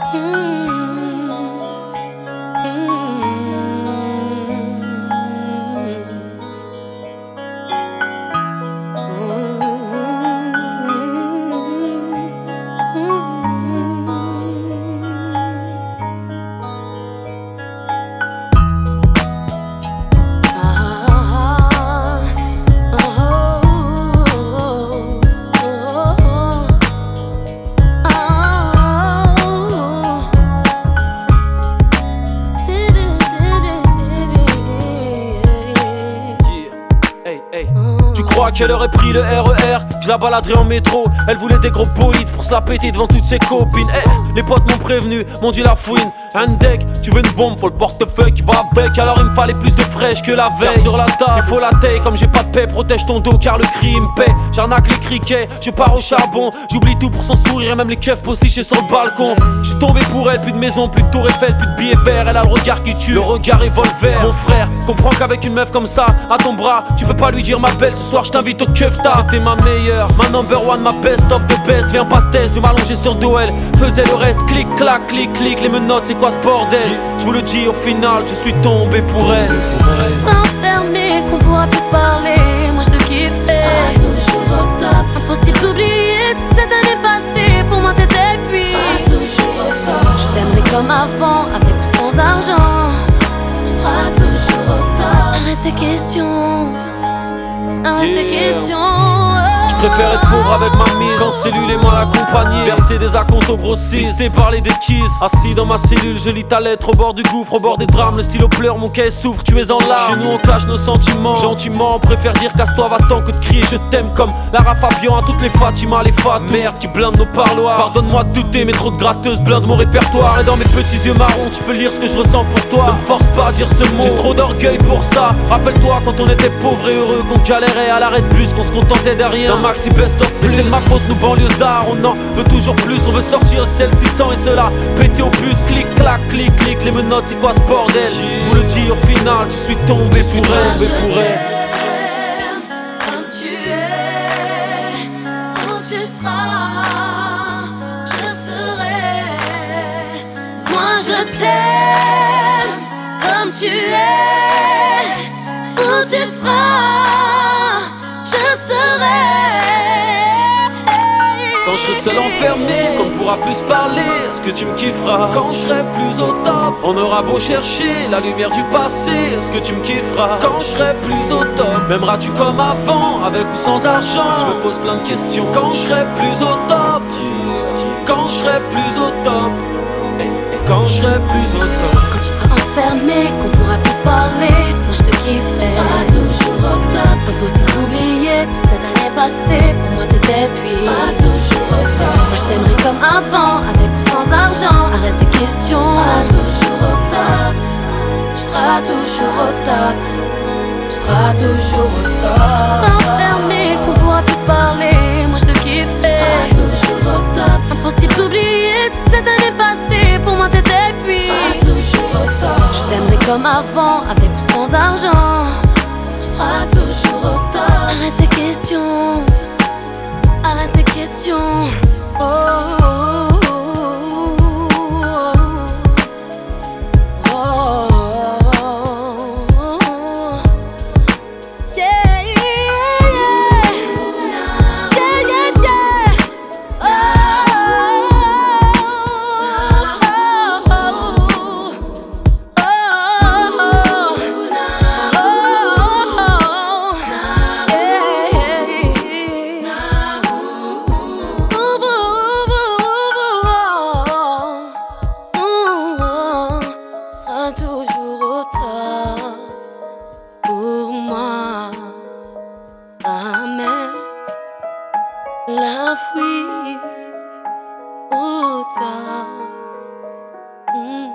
Tu crois qu'elle aurait pris le RER? Je la baladerai en métro. Elle voulait des gros bolides pour se la péter devant toutes ses copines. Les potes m'ont prévenu, m'ont dit la fouine. Un deck, tu veux une bombe pour le portefeuille qui va avec. Alors il me fallait plus de fraîche que la veille. Sur la table, il faut la taille. Comme j'ai pas de paix, protège ton dos car le cri me paie. J'arnaque les criquets, je pars au charbon. J'oublie tout pour son sourire et même les keufs postichés sur le balcon. J'suis tombé pour elle, plus de maison, plus de tour Eiffel, plus de billets verts. Elle a le regard qui tue, le regard revolver. Mon frère, comprends qu'avec une meuf comme ça, à ton bras, tu peux pas lui dire ma belle, ce soir je t'invite au kefta. C'était ma meilleure, ma number one, ma best of the best. Viens pas test, je m'allonger sur le dos, elle faisait le reste. Clic, clac, clic, clic, les menottes, c'est quoi ce bordel? Je vous le dis, au final, je suis tombé pour elle. S'enfermer, qu'on pourra plus se parler. Moi je te kifferais, toujours au top. Impossible d'oublier toute cette année passée. Pour moi t'étais puis toujours au top. Je t'aimerais comme avant, avec ou sans argent. Tu seras toujours au top. Arrête tes questions, arrête tes questions. Je préfère être pauvre avec ma mise qu'en cellule et mal accompagné. Verser des acomptes au grossiste, pisté par les déquises. Assis dans ma cellule, je lis ta lettre au bord du gouffre, au bord des drames. Le stylo pleure, mon cahier souffre, tu es en larmes. Chez nous on cache nos sentiments, gentiment. On préfère dire casse-toi, va-t'en que de crier je t'aime. Comme Lara Fabian à toutes les Fatima, les fat. Merde qui blinde nos parloirs. Pardonne-moi de douter, mais trop de gratteuses blindent mon répertoire. Et dans mes petits yeux marrons, tu peux lire ce que je ressens pour toi. Ne me force pas à dire ce mot, j'ai trop d'orgueil pour ça. Rappelle-toi quand on était pauvres et heureux, qu'on galérait à l'arrêt de bus, qu'on se contentait de rien. Maxi best of plus, c'est de ma faute nous banlieusards. On en veut toujours plus, on veut sortir le ciel 600 et cela péter au bus. Clic, clac, clic, clic, les menottes c'est quoi ce bordel? Je vous le dis au final, je suis tombé pour elle, pour elle. Comme tu es, où tu seras, je serai. Moi je t'aime, comme tu es, où tu seras, je serai. Quand je serai seul enfermé, qu'on ne pourra plus se parler, est-ce que tu me kifferas? Quand je serai plus au top, on aura beau chercher la lumière du passé, est-ce que tu me kifferas? Quand je serai plus au top, m'aimeras-tu comme avant, avec ou sans argent? Je me pose plein de questions. Quand je serai plus au top, quand je serai plus au top, quand je serai plus au top. Quand tu seras enfermé, qu'on pourra plus se parler, moi je te kifferai. Tu seras toujours au top. Impossible d'oublier toute cette année passée. Pour moi t'étais puis tu seras toujours au top. Moi je t'aimerais comme avant, avec ou sans argent. Arrête tes questions. Tu seras toujours au top. Tu seras toujours au top. Tu seras toujours au top. S'enfermer, qu'on pourra plus se parler, moi je te kifferai. Tu seras toujours au top. Impossible d'oublier toute cette année passée. Pour moi t'étais puis tu seras toujours au top. Je t'aimerais comme avant, avec ou sans argent. Tu seras toujours au top. Arrête tes questions, arrête tes questions. Oh, oh, oh, oh, oh. Yeah, yeah, yeah. Yeah, yeah, yeah. Toujours au top pour moi. Amen. La fuite au top.